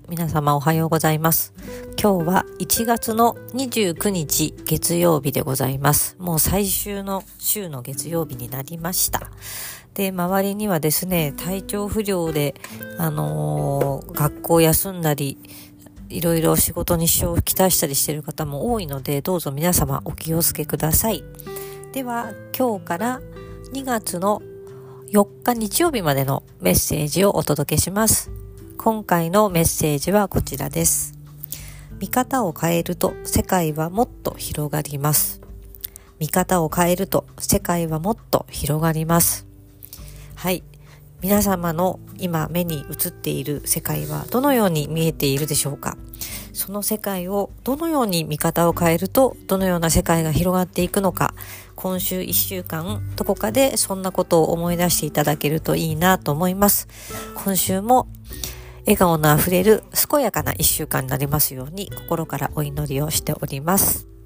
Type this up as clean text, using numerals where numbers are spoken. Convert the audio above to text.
皆様おはようございます。今日は1月の29日月曜日でございます。もう最終の週の月曜日になりました。で、周りにはですね、体調不良で、学校休んだり、いろいろ仕事に支障をきたしたりしている方も多いので、どうぞ皆様お気をつけください。では、今日から2月の4日日曜日までのメッセージをお届けします。今回のメッセージはこちらです。見方を変えると世界はもっと広がります。見方を変えると世界はもっと広がります。はい。皆様の今目に映っている世界はどのように見えているでしょうか。その世界をどのように見方を変えるとどのような世界が広がっていくのか、今週1週間どこかでそんなことを思い出していただけるといいなと思います。今週も笑顔のあふれる健やかな1週間になりますように心からお祈りをしております。